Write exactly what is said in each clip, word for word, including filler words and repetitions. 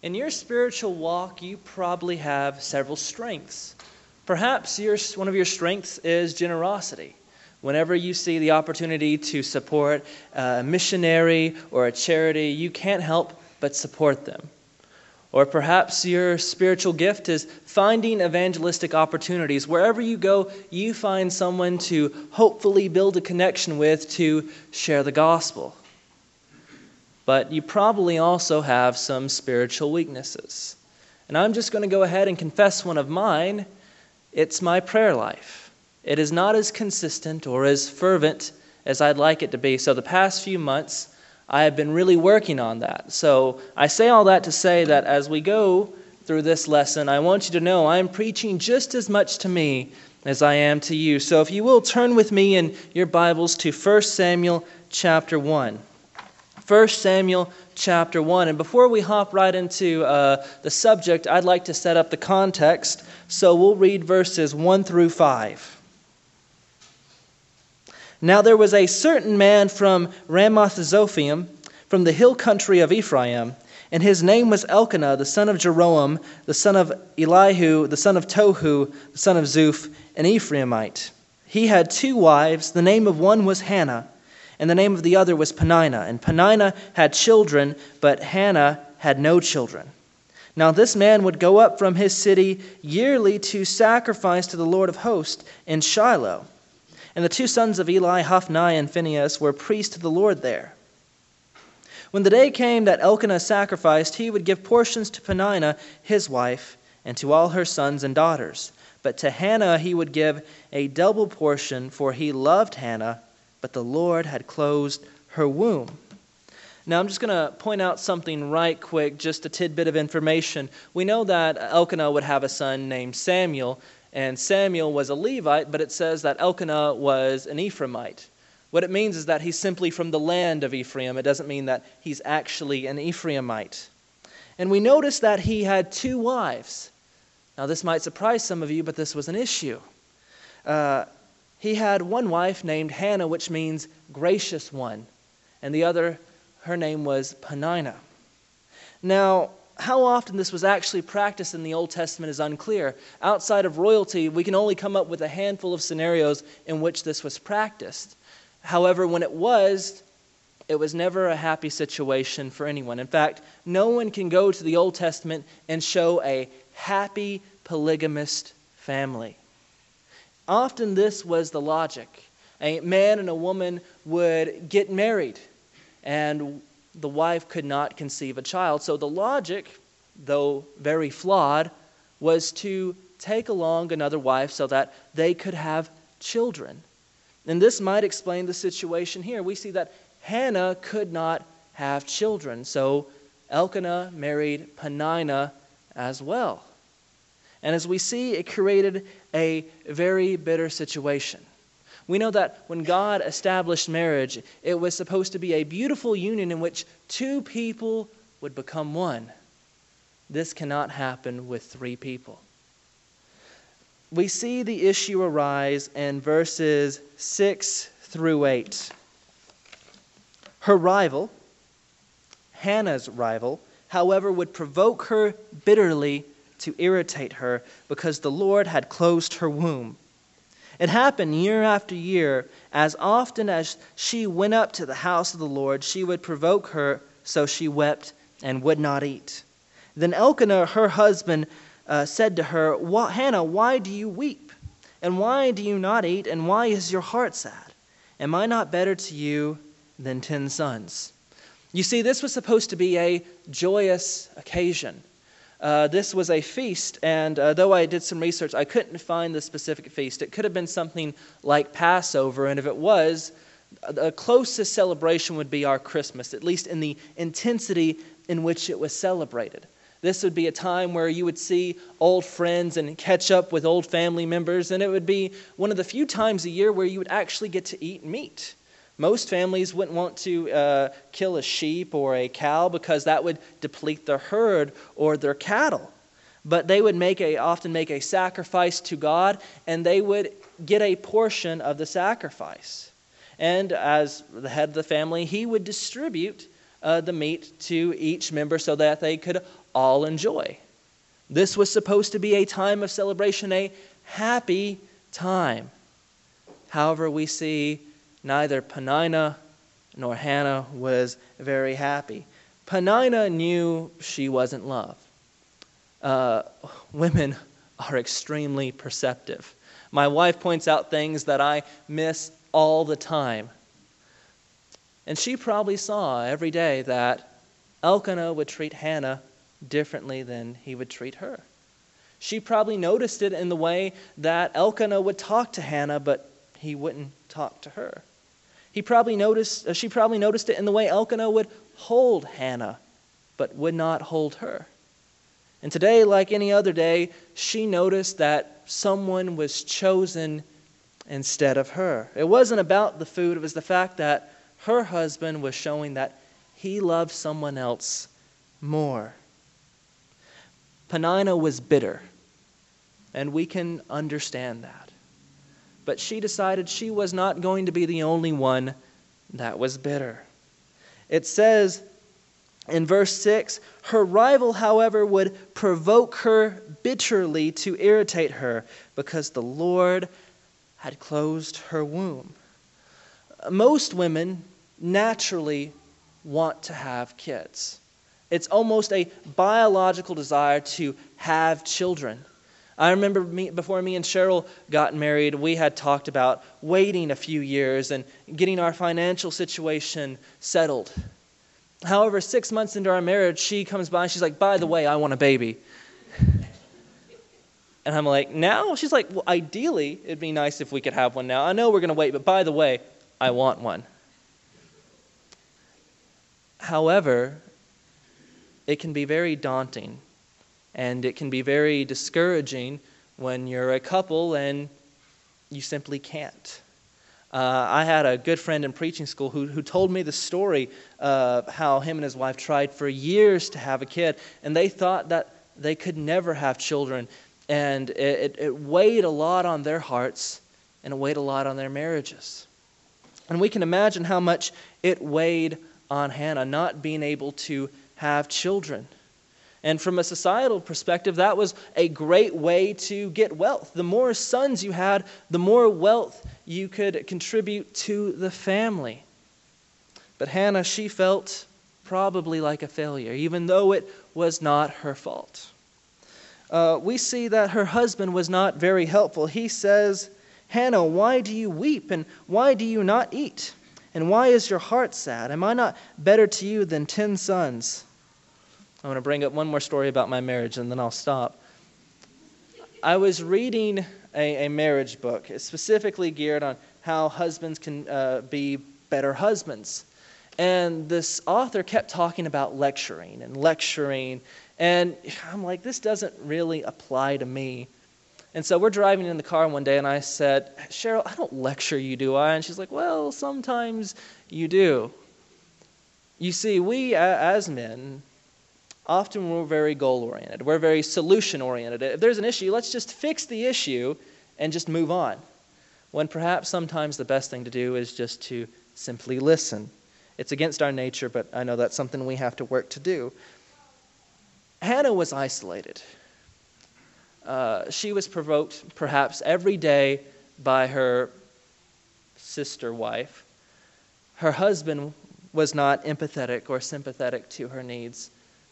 In your spiritual walk, you probably have several strengths. Perhaps your, one of your strengths is generosity. Whenever you see the opportunity to support a missionary or a charity, you can't help but support them. Or perhaps your spiritual gift is finding evangelistic opportunities. Wherever you go, you find someone to hopefully build a connection with to share the gospel. But you probably also have some spiritual weaknesses. And I'm just going to go ahead and confess one of mine. It's my prayer life. It is not as consistent or as fervent as I'd like it to be. So the past few months, I have been really working on that. So I say all that to say that as we go through this lesson, I want you to know I'm preaching just as much to me as I am to you. So if you will, turn with me in your Bibles to First Samuel chapter one. First Samuel chapter one. And before we hop right into uh, the subject, I'd like to set up the context. So we'll read verses one through five. Now there was a certain man from Ramoth-Zophim, from the hill country of Ephraim, and his name was Elkanah, the son of Jeroham, the son of Elihu, the son of Tohu, the son of Zuph, an Ephraimite. He had two wives. The name of one was Hannah, and the name of the other was Peninnah. And Peninnah had children, but Hannah had no children. Now this man would go up from his city yearly to sacrifice to the Lord of hosts in Shiloh. And the two sons of Eli, Hophni and Phinehas, were priests to the Lord there. When the day came that Elkanah sacrificed, he would give portions to Peninnah, his wife, and to all her sons and daughters. But to Hannah he would give a double portion, for he loved Hannah, but the Lord had closed her womb. Now I'm just going to point out something right quick, just a tidbit of information. We know that Elkanah would have a son named Samuel, and Samuel was a Levite, but it says that Elkanah was an Ephraimite. What it means is that he's simply from the land of Ephraim. It doesn't mean that he's actually an Ephraimite. And we notice that he had two wives. Now this might surprise some of you, but this was an issue. Uh, he had one wife named Hannah, which means gracious one. And the other, her name was Peninnah. Now, how often this was actually practiced in the Old Testament is unclear. Outside of royalty, we can only come up with a handful of scenarios in which this was practiced. However, when it was, it was never a happy situation for anyone. In fact, no one can go to the Old Testament and show a happy polygamist family. Often this was the logic. A man and a woman would get married, and the wife could not conceive a child. So the logic, though very flawed, was to take along another wife so that they could have children. And this might explain the situation here. We see that Hannah could not have children, so Elkanah married Peninnah as well. And as we see, it created a very bitter situation. We know that when God established marriage, it was supposed to be a beautiful union in which two people would become one. This cannot happen with three people. We see the issue arise in verses six through eight. Her rival, Hannah's rival, however, would provoke her bitterly to irritate her because the Lord had closed her womb. It happened year after year. As often as she went up to the house of the Lord, she would provoke her, so she wept and would not eat. Then Elkanah, her husband, uh, said to her, Hannah, why do you weep? And why do you not eat? And why is your heart sad? Am I not better to you than ten sons? You see, this was supposed to be a joyous occasion. Uh, this was a feast, and uh, though I did some research, I couldn't find the specific feast. It could have been something like Passover, and if it was, the closest celebration would be our Christmas, at least in the intensity in which it was celebrated. This would be a time where you would see old friends and catch up with old family members, and it would be one of the few times a year where you would actually get to eat meat. Most families wouldn't want to uh, kill a sheep or a cow because that would deplete their herd or their cattle. But they would make a often make a sacrifice to God, and they would get a portion of the sacrifice. And as the head of the family, he would distribute uh, the meat to each member so that they could all enjoy. This was supposed to be a time of celebration, a happy time. However, we see neither Peninnah nor Hannah was very happy. Peninnah knew she wasn't loved. Uh, women are extremely perceptive. My wife points out things that I miss all the time. And she probably saw every day that Elkanah would treat Hannah differently than he would treat her. She probably noticed it in the way that Elkanah would talk to Hannah, but he wouldn't talk to her. He probably noticed, uh, she probably noticed it in the way Elkanah would hold Hannah, but would not hold her. And today, like any other day, she noticed that someone was chosen instead of her. It wasn't about the food, it was the fact that her husband was showing that he loved someone else more. Peninnah was bitter, and we can understand that. But she decided she was not going to be the only one that was bitter. It says in verse six, her rival, however, would provoke her bitterly to irritate her because the Lord had closed her womb. Most women naturally want to have kids. It's almost a biological desire to have children. I remember me, before me and Cheryl got married, we had talked about waiting a few years and getting our financial situation settled. However, six months into our marriage, she comes by and she's like, by the way, I want a baby. And I'm like, now? She's like, well, ideally, it'd be nice if we could have one now. I know we're going to wait, but by the way, I want one. However, it can be very daunting, and it can be very discouraging when you're a couple and you simply can't. Uh, I had a good friend in preaching school who, who told me the story of how him and his wife tried for years to have a kid, and they thought that they could never have children, and it, it, it weighed a lot on their hearts, and it weighed a lot on their marriages. And we can imagine how much it weighed on Hannah, not being able to have children. And from a societal perspective, that was a great way to get wealth. The more sons you had, the more wealth you could contribute to the family. But Hannah, she felt probably like a failure, even though it was not her fault. Uh, we see that her husband was not very helpful. He says, Hannah, why do you weep, and why do you not eat? And why is your heart sad? Am I not better to you than ten sons? I want to bring up one more story about my marriage, and then I'll stop. I was reading a, a marriage book. It's specifically geared on how husbands can uh, be better husbands. And this author kept talking about lecturing and lecturing. And I'm like, this doesn't really apply to me. And so we're driving in the car one day, and I said, Cheryl, I don't lecture you, do I? And she's like, well, sometimes you do. You see, we as men, often we're very goal-oriented. We're very solution-oriented. If there's an issue, let's just fix the issue and just move on. When perhaps sometimes the best thing to do is just to simply listen. It's against our nature, but I know that's something we have to work to do. Hannah was isolated. Uh, she was provoked perhaps every day by her sister wife. Her husband was not empathetic or sympathetic to her needs.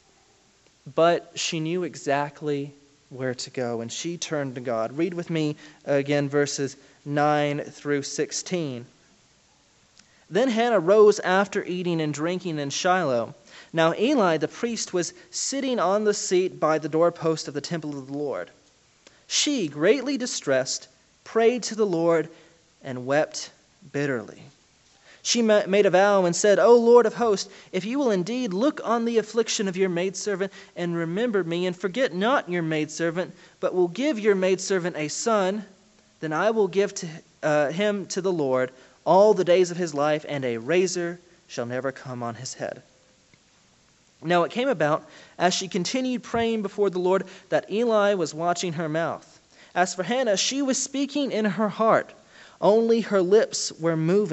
But she knew exactly where to go, and she turned to God. Read with me again verses nine through sixteen. Then Hannah rose after eating and drinking in Shiloh. Now Eli the priest was sitting on the seat by the doorpost of the temple of the Lord. She, greatly distressed, prayed to the Lord and wept bitterly. She made a vow and said, O Lord of hosts, if you will indeed look on the affliction of your maidservant and remember me, and forget not your maidservant, but will give your maidservant a son, then I will give to uh, him to the Lord all the days of his life, and a razor shall never come on his head. Now it came about, as she continued praying before the Lord, that Eli was watching her mouth. As for Hannah, she was speaking in her heart. Only her lips were moving,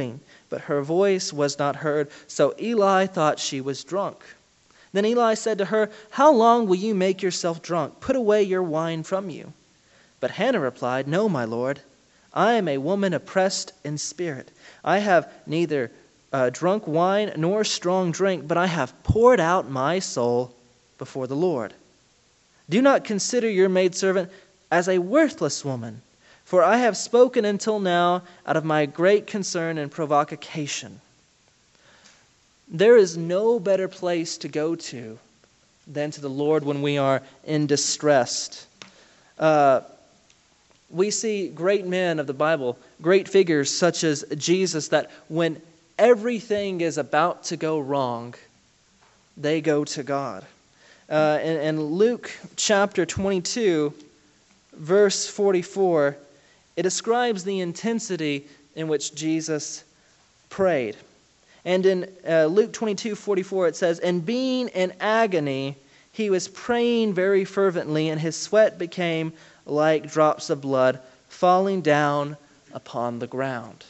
but her voice was not heard. So Eli thought she was drunk. Then Eli said to her, "How long will you make yourself drunk? Put away your wine from you." But Hannah replied, "No, my lord, I am a woman oppressed in spirit. I have neither uh, drunk wine nor strong drink, but I have poured out my soul before the Lord. Do not consider your maidservant as a worthless woman, for I have spoken until now out of my great concern and provocation." There is no better place to go to than to the Lord when we are in distress. Uh, we see great men of the Bible, great figures such as Jesus, that when everything is about to go wrong, they go to God. Uh, in, in Luke chapter twenty-two, verse forty-four, it describes the intensity in which Jesus prayed. And in uh, Luke twenty-two forty-four, it says, "And being in agony, he was praying very fervently, and his sweat became like drops of blood falling down upon the ground."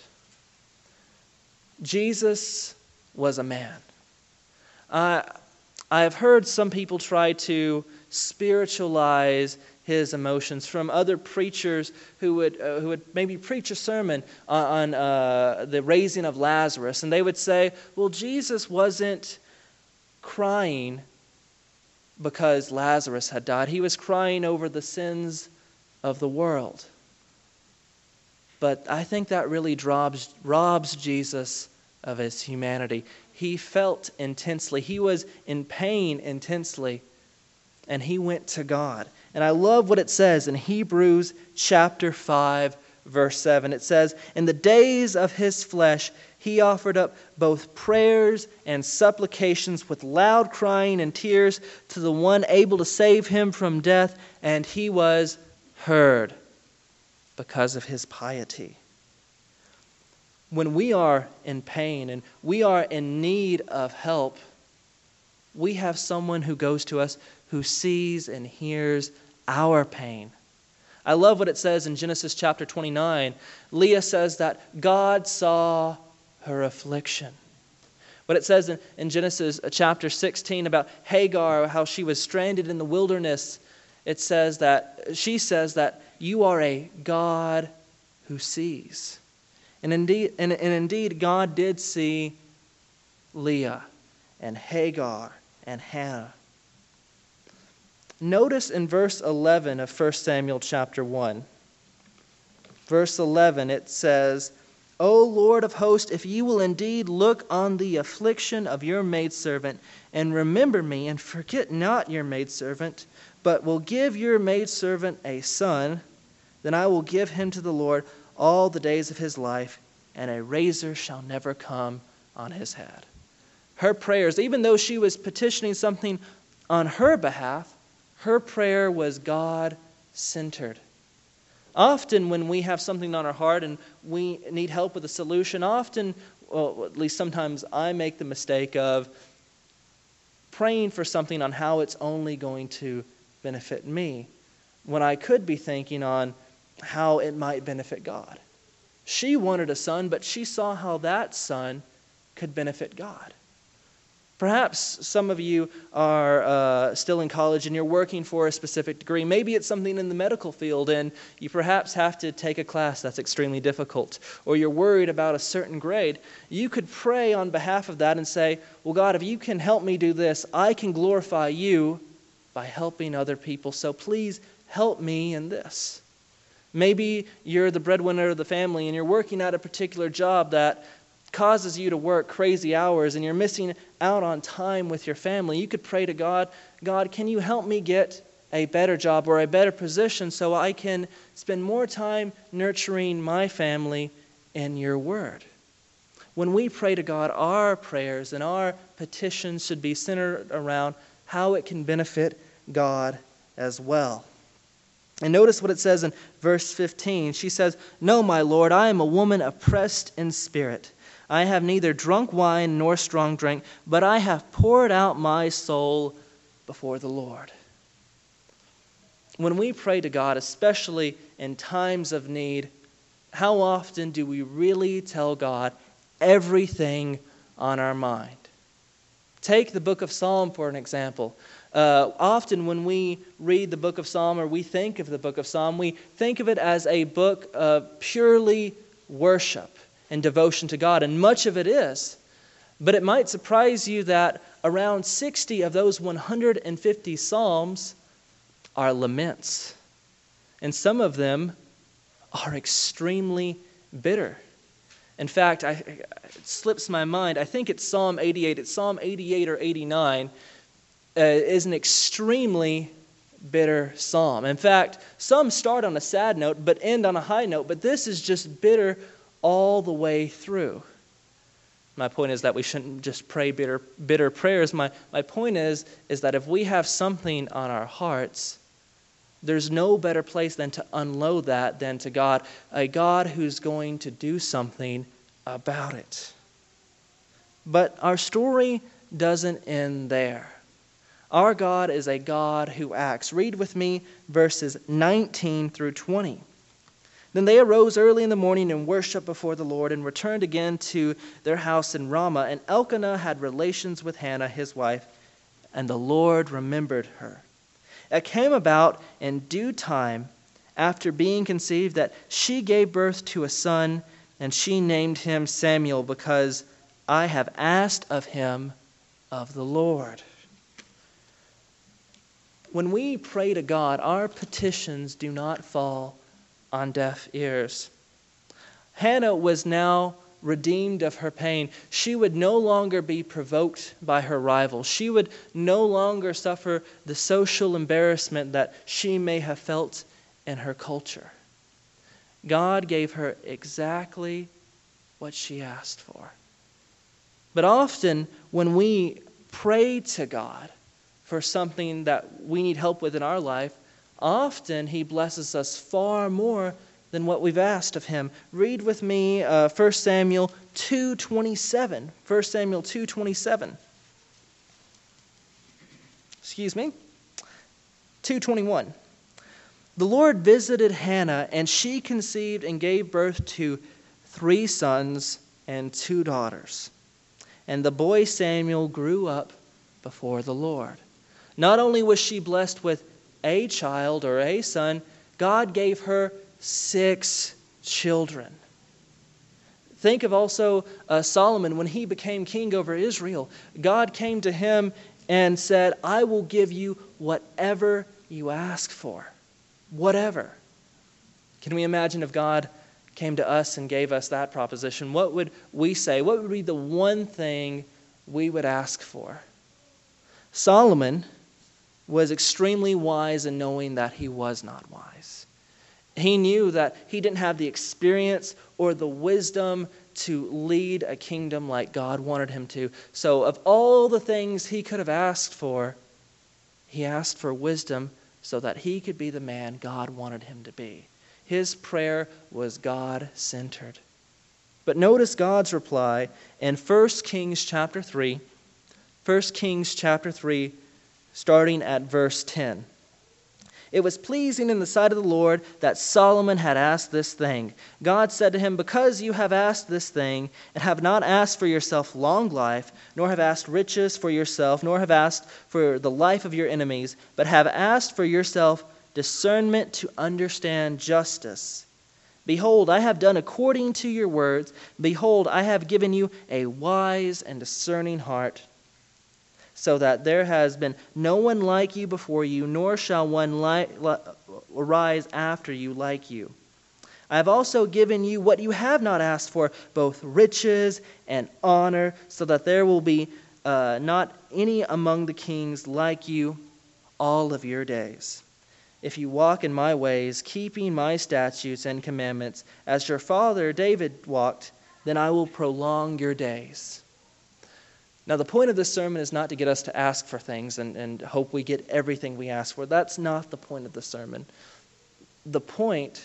Jesus was a man. Uh, I have heard some people try to spiritualize his emotions from other preachers who would uh, who would maybe preach a sermon on, on uh, the raising of Lazarus, and they would say, well, Jesus wasn't crying because Lazarus had died. He was crying over the sins of the world. But I think that really robs, robs Jesus of his humanity. He felt intensely. He was in pain intensely, and he went to God. And I love what it says in Hebrews chapter five, verse seven. It says, "In the days of his flesh, he offered up both prayers and supplications with loud crying and tears to the one able to save him from death, and he was heard because of his piety." When we are in pain and we are in need of help, we have someone who goes to us who sees and hears our pain. I love what it says in Genesis chapter twenty-nine. Leah says that God saw her affliction. What it says in, in Genesis chapter sixteen about Hagar, how she was stranded in the wilderness, it says that, she says that you are a God who sees. And indeed, and, and indeed, God did see Leah and Hagar and Hannah. Notice in verse eleven of First Samuel chapter one. Verse eleven, it says, "O Lord of hosts, if you will indeed look on the affliction of your maidservant, and remember me, and forget not your maidservant, but will give your maidservant a son, then I will give him to the Lord all the days of his life, and a razor shall never come on his head." Her prayers, even though she was petitioning something on her behalf, her prayer was God-centered. Often when we have something on our heart and we need help with a solution, often, well, at least sometimes I make the mistake of praying for something on how it's only going to benefit me, when I could be thinking on how it might benefit God. She wanted a son, but she saw how that son could benefit God. Perhaps some of you are uh, still in college and you're working for a specific degree. Maybe it's something in the medical field and you perhaps have to take a class that's extremely difficult, or you're worried about a certain grade. You could pray on behalf of that and say, well, God, if you can help me do this, I can glorify you by helping other people. So please help me in this. Maybe you're the breadwinner of the family and you're working at a particular job that causes you to work crazy hours and you're missing out on time with your family. You could pray to God, God, can you help me get a better job or a better position so I can spend more time nurturing my family in your word? When we pray to God, our prayers and our petitions should be centered around how it can benefit God as well. And notice what it says in verse fifteen. She says, "No, my Lord, I am a woman oppressed in spirit. I have neither drunk wine nor strong drink, but I have poured out my soul before the Lord." When we pray to God, especially in times of need, how often do we really tell God everything on our mind. Take the book of Psalm for an example. Uh, often when we read the book of Psalm or we think of the book of Psalm, we think of it as a book of purely worship and devotion to God, and much of it is. But it might surprise you that around sixty of those one hundred fifty Psalms are laments. And some of them are extremely bitter. In fact, I, it slips my mind. I think it's Psalm eighty-eight. It's Psalm eighty-eight or eighty-nine. Uh, is an extremely bitter psalm. In fact, some start on a sad note but end on a high note. But this is just bitter all the way through. My point is that we shouldn't just pray bitter, bitter prayers. My, my point is, is that if we have something on our hearts, there's no better place than to unload that than to God, a God who's going to do something about it. But our story doesn't end there. Our God is a God who acts. Read with me verses nineteen through twenty. Then they arose early in the morning and worshipped before the Lord and returned again to their house in Ramah. And Elkanah had relations with Hannah, his wife, and the Lord remembered her. It came about in due time, after being conceived, that she gave birth to a son, and she named him Samuel, because I have asked of him of the Lord. When we pray to God, our petitions do not fall on deaf ears. Hannah was now redeemed of her pain. She would no longer be provoked by her rival. She would no longer suffer the social embarrassment that she may have felt in her culture. God gave her exactly what she asked for. But often when we pray to God for something that we need help with in our life, often He blesses us far more than what we've asked of Him. Read with me uh, First Samuel two twenty-seven. First Samuel two twenty-seven. Excuse me. two twenty-one. The Lord visited Hannah, and she conceived and gave birth to three sons and two daughters. And the boy Samuel grew up before the Lord. Not only was she blessed with a child or a son, God gave her six children. Think of also uh, Solomon when he became king over Israel. God came to him and said, I will give you whatever you ask for. Whatever. Can we imagine if God came to us and gave us that proposition? What would we say? What would be the one thing we would ask for? Solomon was extremely wise in knowing that he was not wise. He knew that he didn't have the experience or the wisdom to lead a kingdom like God wanted him to. So of all the things he could have asked for, he asked for wisdom so that he could be the man God wanted him to be. His prayer was God-centered. But notice God's reply in First Kings chapter three. First Kings chapter three, starting at verse ten. It was pleasing in the sight of the Lord that Solomon had asked this thing. God said to him, because you have asked this thing, and have not asked for yourself long life, nor have asked riches for yourself, nor have asked for the life of your enemies, but have asked for yourself discernment to understand justice. Behold, I have done according to your words. Behold, I have given you a wise and discerning heart, so that there has been no one like you before you, nor shall one li- li- arise after you like you. I have also given you what you have not asked for, both riches and honor, so that there will be uh, not any among the kings like you all of your days. If you walk in my ways, keeping my statutes and commandments, as your father David walked, then I will prolong your days. Now, the point of this sermon is not to get us to ask for things and, and hope we get everything we ask for. That's not the point of the sermon. The point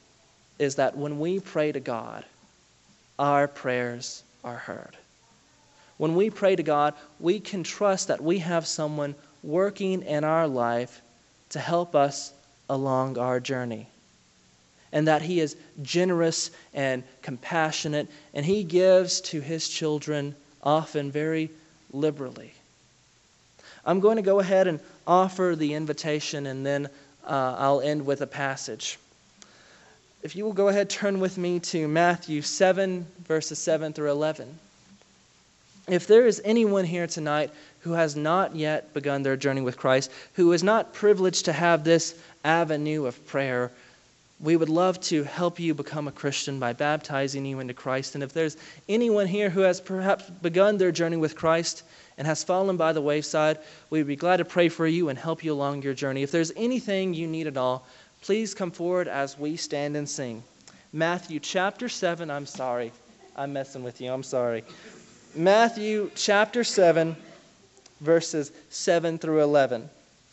is that when we pray to God, our prayers are heard. When we pray to God, we can trust that we have someone working in our life to help us along our journey. and that he is generous and compassionate, and he gives to his children often very liberally. I'm going to go ahead and offer the invitation, and then uh, I'll end with a passage. If you will go ahead, turn with me to Matthew seven, verses seven through eleven. If there is anyone here tonight who has not yet begun their journey with Christ, who is not privileged to have this avenue of prayer, we would love to help you become a Christian by baptizing you into Christ. And if there's anyone here who has perhaps begun their journey with Christ and has fallen by the wayside, we'd be glad to pray for you and help you along your journey. If there's anything you need at all, please come forward as we stand and sing. Matthew chapter seven, I'm sorry. I'm messing with you, I'm sorry. Matthew chapter seven, verses seven through eleven.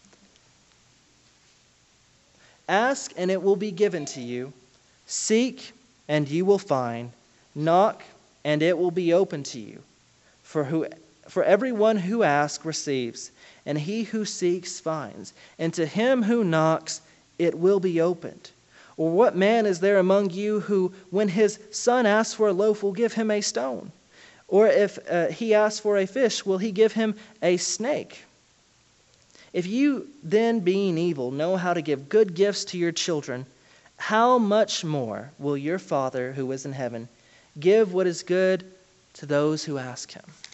Ask, and it will be given to you. Seek, and you will find. Knock, and it will be open to you. For who, for everyone who asks receives, and he who seeks finds. And to him who knocks, it will be opened. Or what man is there among you who, when his son asks for a loaf, will give him a stone? Or if uh, he asks for a fish, will he give him a snake? If you then, being evil, know how to give good gifts to your children, how much more will your Father who is in heaven give what is good to those who ask him?